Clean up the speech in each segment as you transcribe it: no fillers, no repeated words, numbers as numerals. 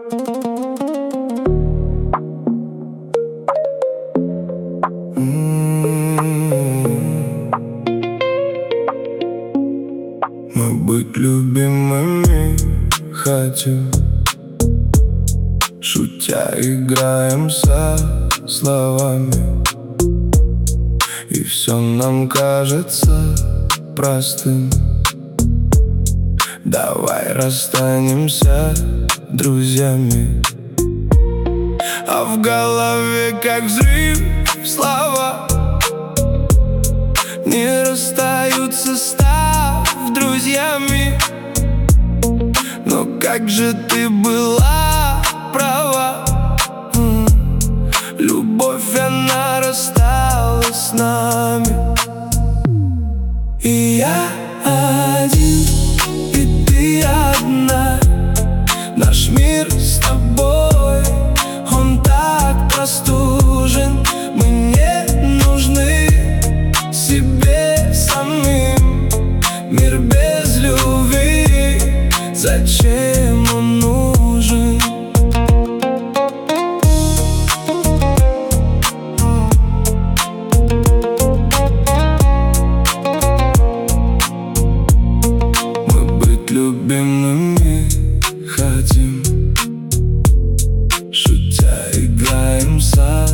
Мы быть любимыми хотим, шутя играем со словами, и все нам кажется простым. Давай расстанемся друзьями. А в голове как взрыв слова не расстаются, став друзьями. Но как же ты была права, любовь, она рассталась с нами. И я один, и ты одна. Наш мир с тобой, он так простужен. Мы не нужны себе самим. Мир без любви, зачем он нужен? Мы быть любимыми хотим, шутя играем со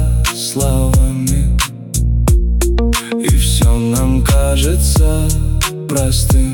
словами, и все нам кажется простым.